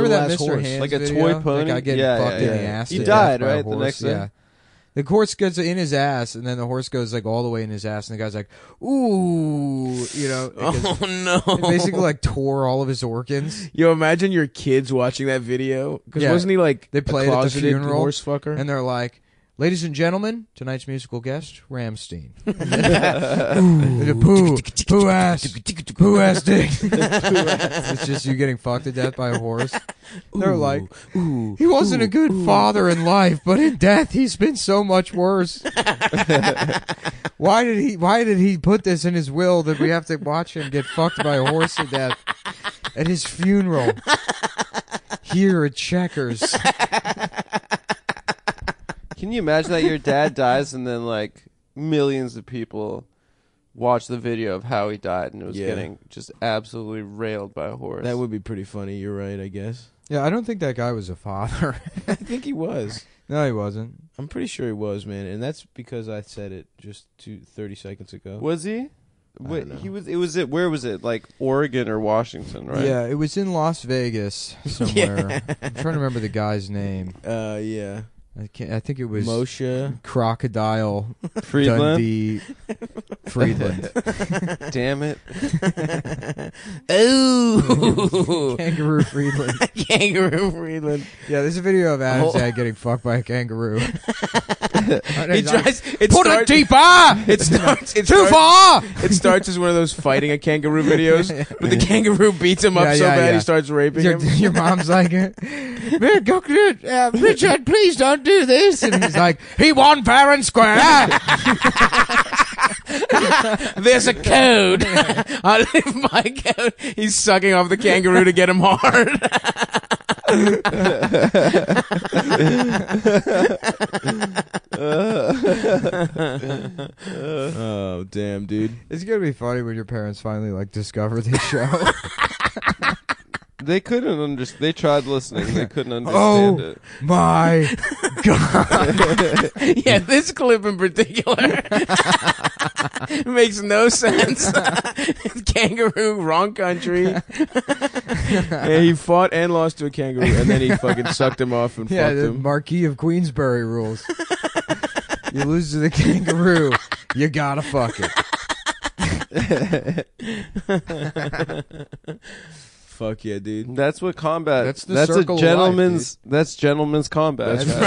that ass Mr. horse. Hands Like a video? toy pony? That guy getting fucked in the ass. He to died, death by a right? The horse. next day? Yeah. The horse gets in his ass, and then the horse goes like all the way in his ass, and the guy's like, "Ooh," you know. Oh no! It basically like tore all of his organs. Yo, imagine your kids watching that video because wasn't he like they play a it at the closeted funeral, horse fucker? and they're like, "Ladies and gentlemen, tonight's musical guest, Ramstein." Poo ass dick. It's just you getting fucked to death by a horse. They're like, he wasn't a good father in life, but in death he's been so much worse. Why did he put this in his will that we have to watch him get fucked by a horse to death at his funeral here at Checkers? Can you imagine that your dad dies and then like millions of people watch the video of how he died and it was getting just absolutely railed by a horse? That would be pretty funny. You're right, I guess. Yeah, I don't think that guy was a father. I think he was. No, he wasn't. I'm pretty sure he was, man, and that's because I said it just 30 seconds ago. Was he? Wait, know. he was. It was it. Where was it? Like Oregon or Washington, right? Yeah, it was in Las Vegas somewhere. I'm trying to remember the guy's name. Yeah. I think it was Moshe Crocodile Friedland. Dundee Friedland. Damn it! Oh, Kangaroo Friedland. Kangaroo Friedland. Yeah, there's a video of Adam's dad getting fucked by a kangaroo. He tries. Put it deeper. It starts. Too far. It starts as one of those fighting a kangaroo videos, but the kangaroo beats him up Yeah, so yeah, bad yeah. he starts raping him. Your mom's like, Richard, please don't do this. And he's like, he won fair and square. There's a code. I live by code. He's sucking off the kangaroo to get him hard. Oh damn, dude! It's gonna be funny when your parents finally like discover this show. They couldn't understand. They tried listening. They couldn't understand it. My God. Yeah, this clip in particular makes no sense. Kangaroo, wrong country. Yeah, he fought and lost to a kangaroo, and then he fucking sucked him off and Yeah, fucked the him. Marquis of Queensberry rules. You lose to the kangaroo, you gotta fuck it. Fuck yeah, dude. That's what combat. That's the that's circle a of gentleman's. That's gentleman's combat. That's